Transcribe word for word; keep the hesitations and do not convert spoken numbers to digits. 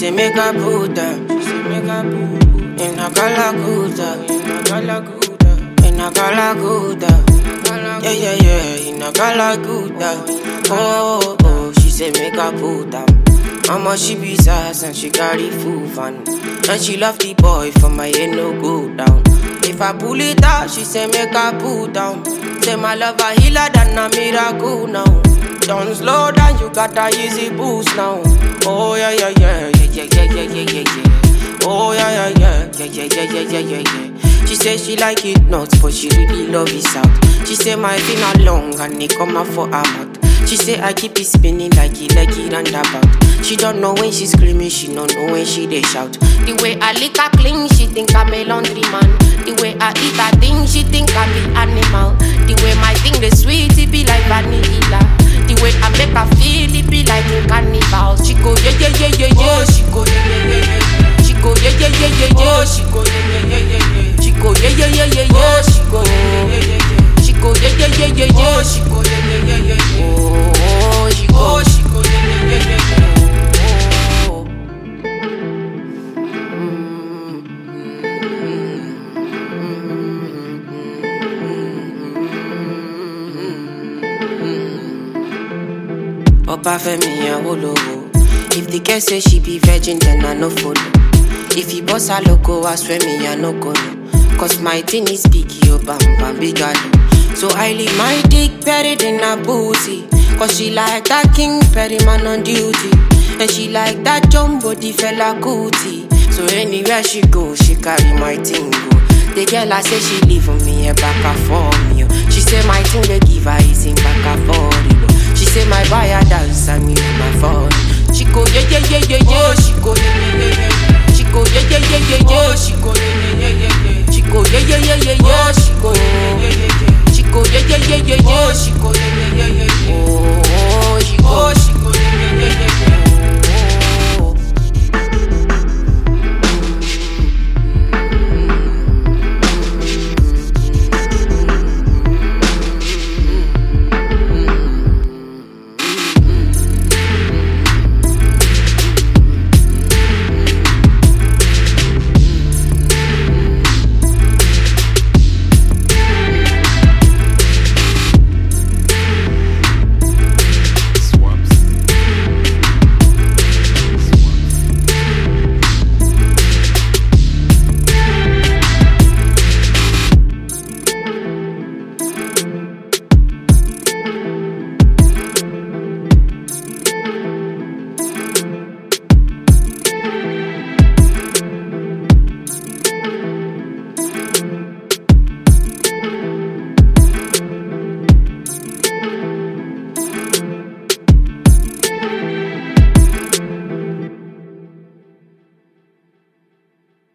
say make I put them. She say make I put in a Galaguda, in a Galaguda, in a Galaguda. Yeah, yeah, yeah, in a Galaguda. Oh, oh, she say make I put them. Mama she be sass and she carry full fun. And she love the boy for my head no go down. If I pull it out, she say make I pull down. Say my love a healer than a miracle now. Don't slow down, you got a easy boost now. Oh yeah yeah yeah yeah yeah yeah yeah yeah yeah. Oh yeah yeah yeah yeah yeah yeah yeah yeah yeah. She say she like it nuts, but she really love it out. She say my finger long and it come out for her mouth. She say I keep it spinning like it like it and about. She don't know when she screaming, she don't know when she they shout. The way I lick her clean, she think I'm a laundry man. The way I eat her thing, she think I'm the animal. The way my thing the sweet, it be like vanilla. The way I make her feel, it be like a carnival. She go yeah yeah yeah yeah yeah. Oh, she go yeah yeah yeah yeah. She go yeah yeah yeah yeah yeah. Oh, she go yeah yeah yeah yeah yeah. She go yeah yeah yeah yeah yeah. Oh, she go yeah yeah yeah yeah yeah. She go yeah yeah yeah yeah yeah. Oh, she go yeah yeah yeah yeah yeah. Oh, she go. Oh, she go yeah yeah yeah yeah yeah. Opa Femi Awolowo. If the girl say she be virgin, then I no follow. If he boss a loco, I swear me I no go no. Cause my thing is big, yo bam bam big galo. So I leave my dick buried in her booty. Cause she like that King Perry man on duty. And she like that jumbo the fella cootie. So anywhere she go, she carry my thing go. The girl I say she leave for me a back and for me. She say my thing they give her is in back and for me. She say my buyer dance and me my phone. She go yeah yeah yeah yeah yeah. Oh, she go yeah yeah yeah yeah. She go yeah yeah yeah yeah yeah. Oh, she go yeah yeah yeah yeah yeah.